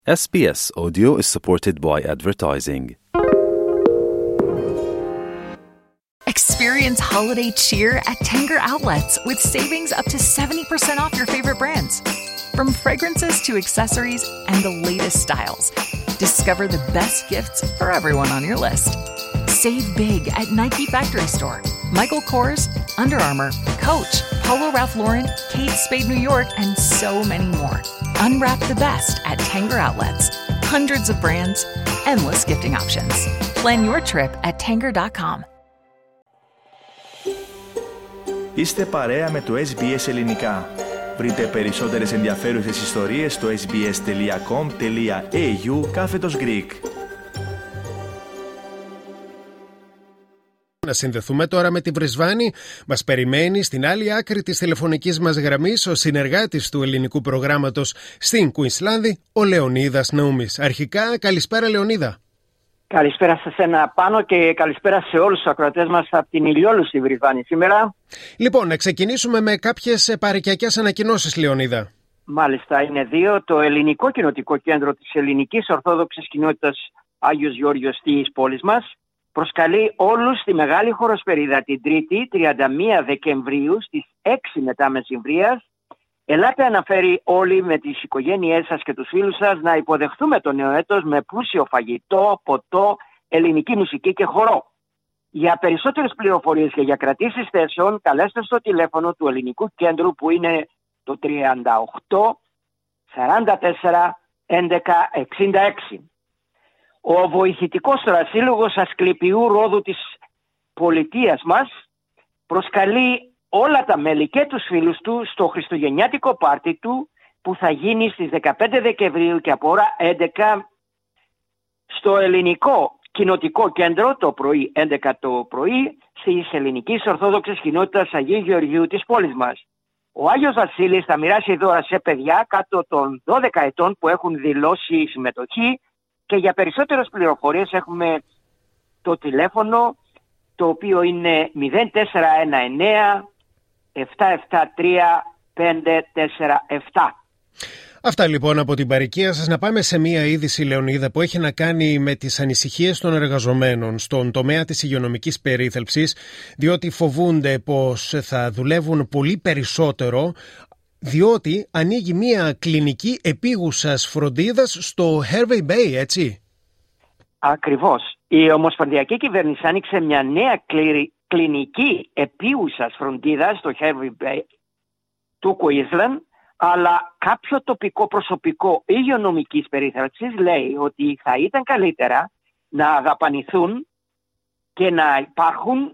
SBS Audio is supported by advertising. Experience holiday cheer at Tanger Outlets with savings up to 70% off your favorite brands. From fragrances to accessories and the latest styles, discover the best gifts for everyone on your list. Save big at Nike Factory Store, Michael Kors, Under Armour, Coach, Polo Ralph Lauren, Kate Spade New York, and so many more. Unwrap the best at Tanger Outlets. Hundreds of brands, endless gifting options. Plan your trip at tanger.com. Είστε παρέα με το SBS Ελληνικά. Βρείτε περισσότερες ενδιαφέρουσες ιστορίες στο sbs.com.au/Greek. Να συνδεθούμε τώρα με τη Βρυσβάνη. Μας περιμένει στην άλλη άκρη της τηλεφωνικής μας γραμμής ο συνεργάτης του ελληνικού προγράμματος στην Κουινσλάνδη, ο Λεωνίδας Ναούμης. Αρχικά, καλησπέρα Λεωνίδα. Καλησπέρα σε σένα πάνω και καλησπέρα σε όλους τους ακροατές μας από την ηλιόλουστη Βρυσβάνη σήμερα. Λοιπόν, να ξεκινήσουμε με κάποιες παροικιακές ανακοινώσεις, Λεωνίδα. Μάλιστα, είναι δύο. Το Ελληνικό Κοινοτικό Κέντρο της Ελληνικής Ορθόδοξης Κοινότητας Άγιος Γεώργιος της πόλης μας προσκαλεί όλους στη Μεγάλη Χοροσπερίδα την Τρίτη, 31 Δεκεμβρίου στις 6 μετά μεσημβρίας. Ελάτε, αναφέρει όλοι με τις οικογένειές σας και τους φίλους σας, να υποδεχθούμε το νέο έτος με πλούσιο φαγητό, ποτό, ελληνική μουσική και χορό. Για περισσότερες πληροφορίες και για κρατήσεις θέσεων, καλέστε στο τηλέφωνο του Ελληνικού Κέντρου που είναι το 38 44 11 66. Ο βοηθητικός τώρα σύλλογος Ασκληπιού Ρόδου της πολιτείας μας προσκαλεί όλα τα μέλη και τους φίλους του στο χριστουγεννιάτικο πάρτι του που θα γίνει στις 15 Δεκεμβρίου και από ώρα 11 στο Ελληνικό Κοινοτικό Κέντρο το πρωί, 11 το πρωί, στις Ελληνικής Ορθόδοξης Κοινότητας Αγίου Γεωργίου της πόλης μας. Ο Άγιος Βασίλης θα μοιράσει δώρα σε παιδιά κάτω των 12 ετών που έχουν δηλώσει συμμετοχή και για περισσότερες πληροφορίες έχουμε το τηλέφωνο το οποίο είναι 0419 773 547. Αυτά λοιπόν από την παροικία σας. Να πάμε σε μία είδηση, Λεωνίδα, που έχει να κάνει με τις ανησυχίες των εργαζομένων στον τομέα της υγειονομικής περίθαλψης, διότι φοβούνται πως θα δουλεύουν πολύ περισσότερο, διότι ανοίγει μία κλινική επίγουσας φροντίδας στο Hervey Bay, έτσι. Ακριβώς. Η Ομοσπονδιακή Κυβέρνηση άνοιξε μια νέα κλινική επίγουσας φροντίδας στο Hervey Bay του Queensland, αλλά κάποιο τοπικό προσωπικό υγειονομικής περίθαλψης λέει ότι θα ήταν καλύτερα να δαπανηθούν και να υπάρχουν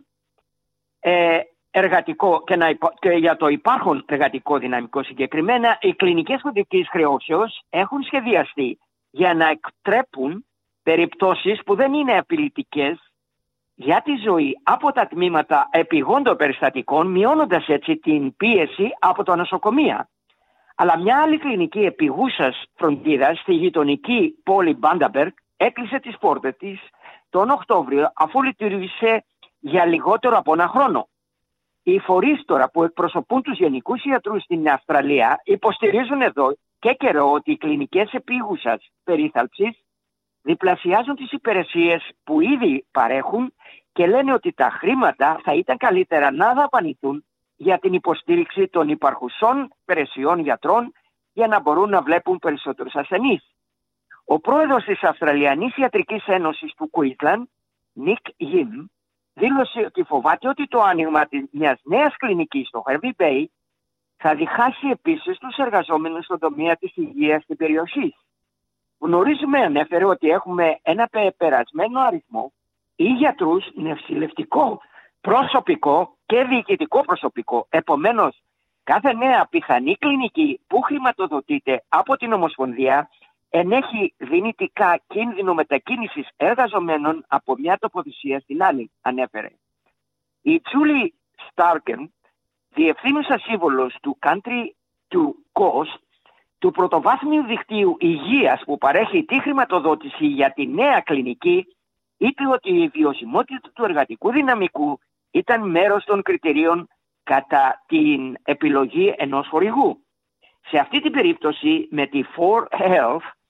εργατικό και για το υπάρχον εργατικό δυναμικό συγκεκριμένα, οι κλινικές φροντικής χρεώσεως έχουν σχεδιαστεί για να εκτρέπουν περιπτώσεις που δεν είναι απειλητικές για τη ζωή από τα τμήματα επιγόντων περιστατικών, μειώνοντας έτσι την πίεση από τα νοσοκομεία. Αλλά μια άλλη κλινική επιγούσας φροντίδας στη γειτονική πόλη Μπάνταμπεργκ έκλεισε τις πόρτες της τον Οκτώβριο αφού λειτουργήσε για λιγότερο από ένα χρόνο. Οι φορείς τώρα που εκπροσωπούν τους γενικούς ιατρούς στην Αυστραλία υποστηρίζουν εδώ και καιρό ότι οι κλινικές επίγουσας περίθαλψης διπλασιάζουν τις υπηρεσίες που ήδη παρέχουν και λένε ότι τα χρήματα θα ήταν καλύτερα να δαπανηθούν για την υποστήριξη των υπαρχουσών υπηρεσιών γιατρών για να μπορούν να βλέπουν περισσότερους ασθενείς. Ο πρόεδρος της Αυστραλιανής Ιατρικής Ένωσης του Queensland, Nick Yim, δήλωσε ότι φοβάται ότι το άνοιγμα μιας νέας κλινικής στο Hervey Bay θα διχάσει επίσης τους εργαζόμενους στον τομέα της υγείας στην περιοχή. Γνωρίζουμε, ανέφερε, ότι έχουμε ένα περασμένο αριθμό ή γιατρούς, νευσιλευτικό προσωπικό και διοικητικό προσωπικό. Επομένως, κάθε νέα πιθανή κλινική που χρηματοδοτείται από την Ομοσπονδία ενέχει δυνητικά κίνδυνο μετακίνησης εργαζομένων από μια τοποθεσία στην άλλη, ανέφερε. Η Τζούλι Στάρκεν, διευθύνουσα σύμβολος του Country to Coast, του πρωτοβάθμιου δικτύου υγείας που παρέχει τη χρηματοδότηση για τη νέα κλινική, είπε ότι η βιωσιμότητα του εργατικού δυναμικού ήταν μέρος των κριτηρίων κατά την επιλογή ενός χορηγού. Σε αυτή την περίπτωση με τη 4Health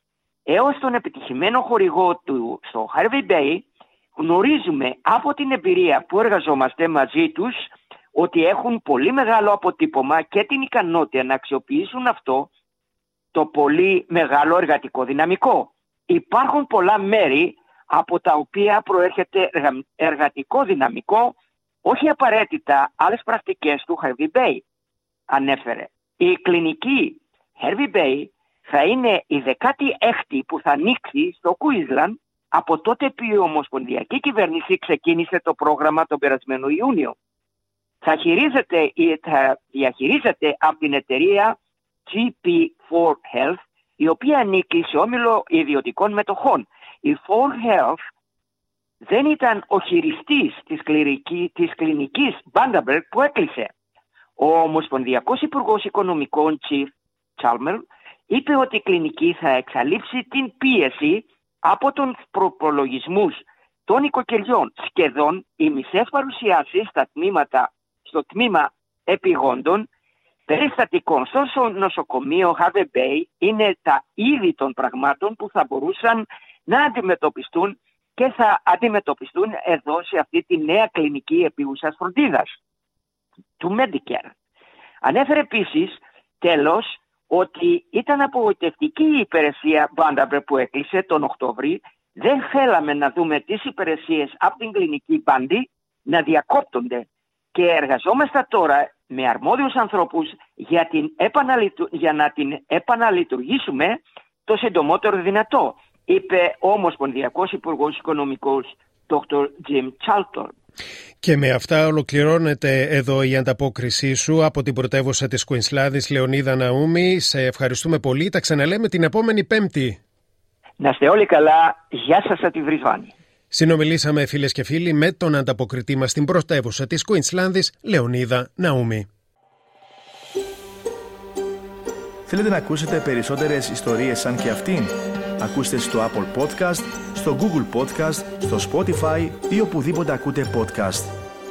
έως τον επιτυχημένο χορηγό του στο Hervey Bay, γνωρίζουμε από την εμπειρία που εργαζόμαστε μαζί τους ότι έχουν πολύ μεγάλο αποτύπωμα και την ικανότητα να αξιοποιήσουν αυτό το πολύ μεγάλο εργατικό δυναμικό. Υπάρχουν πολλά μέρη από τα οποία προέρχεται εργατικό δυναμικό, όχι απαραίτητα άλλες πρακτικές του Hervey Bay, ανέφερε. Η κλινική Hervey Bay θα είναι η 16η που θα ανοίξει στο Queensland από τότε που η Ομοσπονδιακή Κυβέρνηση ξεκίνησε το πρόγραμμα τον περασμένο Ιούνιο. Θα διαχειρίζεται από την εταιρεία GP4 Health, η οποία ανήκει σε όμιλο ιδιωτικών μετοχών. Η 4 Health δεν ήταν ο χειριστής της κλινικής Vanderbilt που έκλεισε. Ο Ομοσπονδιακός Υπουργός Οικονομικών Chief Chalmers είπε ότι η κλινική θα εξαλείψει την πίεση από τους προπολογισμούς των οικοκυριών. Σχεδόν οι μισές παρουσιάσεις στο τμήμα επιγόντων περιστατικών στο νοσοκομείο Hervey Bay είναι τα είδη των πραγμάτων που θα μπορούσαν να αντιμετωπιστούν και θα αντιμετωπιστούν εδώ σε αυτή τη νέα κλινική επίγουσας φροντίδας του Medicare. Ανέφερε επίσης τέλος ότι ήταν απογοητευτική η υπηρεσία Vanderbilt που έκλεισε τον Οκτώβρη. Δεν θέλαμε να δούμε τις υπηρεσίες από την κλινική Vandy να διακόπτονται και εργαζόμαστε τώρα με αρμόδιους ανθρώπους για να την επαναλειτουργήσουμε το συντομότερο δυνατό, είπε ο Ομοσπονδιακός Υπουργός Οικονομικός Dr. Jim Charlton. Και με αυτά ολοκληρώνεται εδώ η ανταπόκρισή σου από την πρωτεύουσα της Κουινσλάνδης, Λεωνίδα Ναούμη. Σε ευχαριστούμε πολύ. Τα ξαναλέμε την επόμενη Πέμπτη. Να είστε όλοι καλά. Γεια σας από τη Βρισβάνη. Συνομιλήσαμε, φίλες και φίλοι, με τον ανταποκριτή μας στην πρωτεύουσα της Κουινσλάνδης, Λεωνίδα Ναούμη. Θέλετε να ακούσετε περισσότερες ιστορίες σαν και αυτήν? Ακούστε στο Apple Podcast, στο Google Podcast, στο Spotify ή οπουδήποτε ακούτε podcast.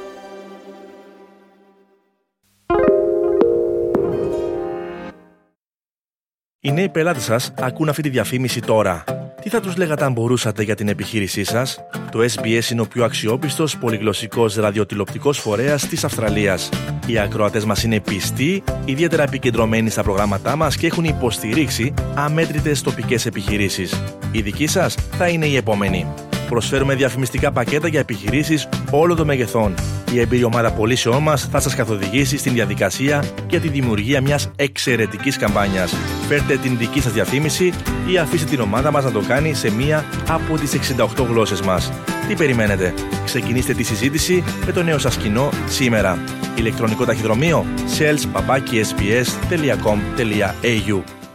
Οι νέοι πελάτες σας ακούν αυτή τη διαφήμιση τώρα. Τι θα τους λέγατε αν μπορούσατε για την επιχείρησή σας? Το SBS είναι ο πιο αξιόπιστος πολυγλωσσικός ραδιοτηλεοπτικός φορέας της Αυστραλίας. Οι ακροατές μας είναι πιστοί, ιδιαίτερα επικεντρωμένοι στα προγράμματά μας και έχουν υποστηρίξει αμέτρητες τοπικές επιχειρήσεις. Η δική σας θα είναι η επόμενη. Προσφέρουμε διαφημιστικά πακέτα για επιχειρήσεις όλων των μεγεθών. Η εμπειρή ομάδα πωλήσεών μας θα σας καθοδηγήσει στην διαδικασία για τη δημιουργία μιας εξαιρετικής καμπάνιας. Φέρτε την δική σας διαφήμιση ή αφήστε την ομάδα μας να το κάνει σε μία από τις 68 γλώσσες μας. Τι περιμένετε? Ξεκινήστε τη συζήτηση με το νέο σας κοινό σήμερα. Ηλεκτρονικό ταχυδρομείο sales@sbs.com.au